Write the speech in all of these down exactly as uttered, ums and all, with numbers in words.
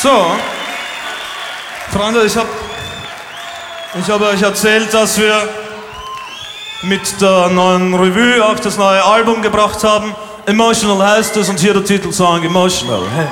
So, Freunde, ich habe ich hab euch erzählt, dass wir mit der neuen Revue auch das neue Album gebracht haben. Emotional heißt es und hier der Titelsong Emotional. Hey.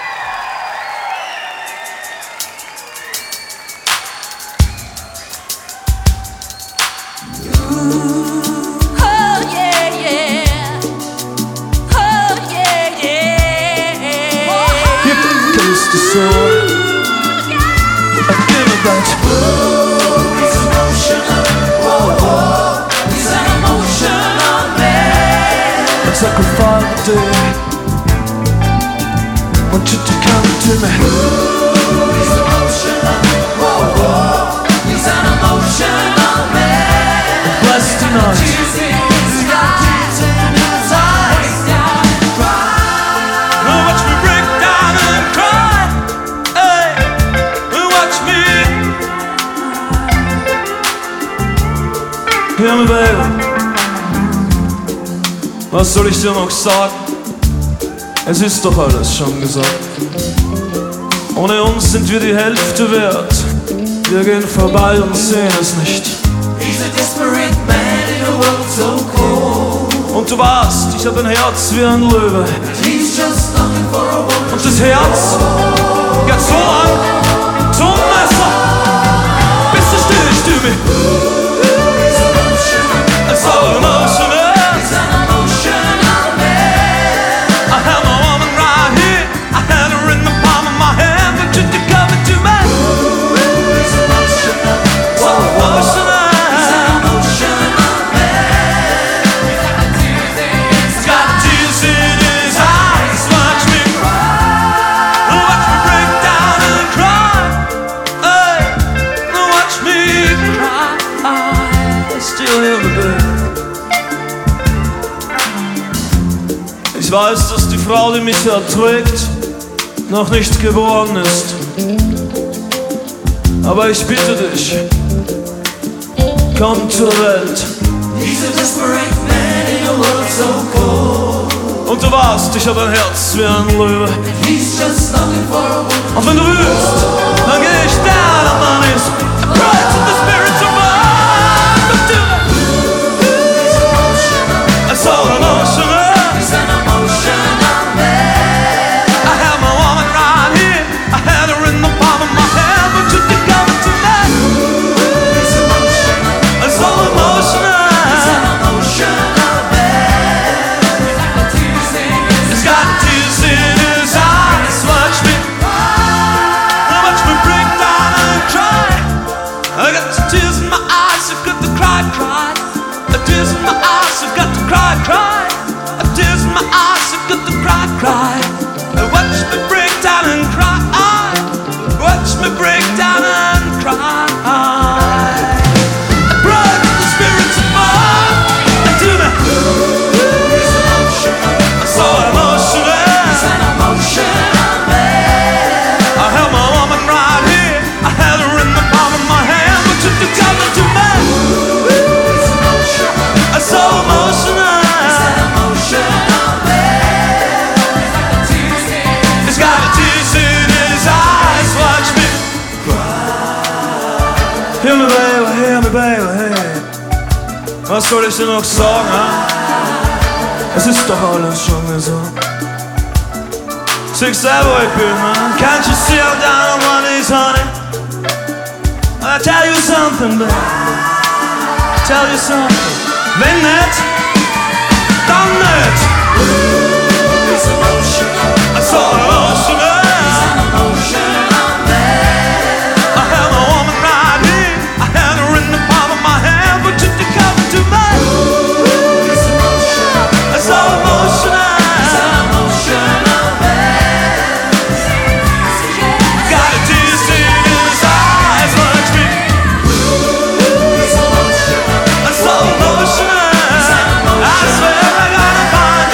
It's like a fire day. Want you to come to me. Ooh, he's emotional. Whoa, whoa. He's an emotional man. Bless tonight. Tears in his eyes, in his eyes. Cry. Oh, watch me break down and cry. Hey, watch me. Hear me, baby. Was soll ich dir noch sagen? Es ist doch alles schon gesagt. Ohne uns sind wir die Hälfte wert. Wir gehen vorbei und sehen es nicht. He's a desperate man in a world so cold. Und du weißt, ich hab ein Herz wie ein Löwe. He's just looking for a woman. Und das Herz geht so lang zum Messer, bis es still du mich. He's emotional. It's all emotional. Ich weiß, dass die Frau, die mich erträgt, noch nicht geboren ist. Aber ich bitte dich, komm zur Welt. He's a desperate man in a world so cold. Und du weißt, ich hab ein Herz wie ein Löwe. He's just looking for a woman. Und wenn du willst, dann geh ich down on my knees. I pray to the spirits above. But do it. He's emotional. It's all emotional. He's an emotional man. I have my woman right here. I had her in the palm of my hand. But you think I'm into that? He's emotional. It's all emotional. He's an emotional man. He's got tears in his eyes. Watch me. Watch me break down and cry. I got the tears in my eyes. I've got to cry, cry. The tears in my eyes. I've got to cry, cry. The tears in my eyes. I've got to cry, cry. Watch me break down and cry. Watch me break down and cry. I pray to the spirits above. And do me. He's emotional. So emotional. He's an emotional man. I have my woman right here. I had her in the palm of my hand. But you took time to me. He's emotional. I'm so emotional. He's an emotional man. He's got the tears in his eyes. Watch me cry. Hear me, baby, hear me, baby, hey. Was soll ich dir noch sagen, ha? Es ist doch alles schon gesagt. Sing selber, ich bin, man. Can't you see I'm down on one knees, honey? I tell you something, baby. Tell you something. Wenn nicht, dann nicht. He's emotional. I'm so emotional. He's an emotional man. I have my woman right here. I had her in the palm of my hand, but you took come to me. He's emotional. I'm so emotional. He's an emotional man. Got the tears in his eyes. Watch me. He's emotional. I'm so emotional. He's an I emotional swear I gotta find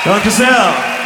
Danke sehr.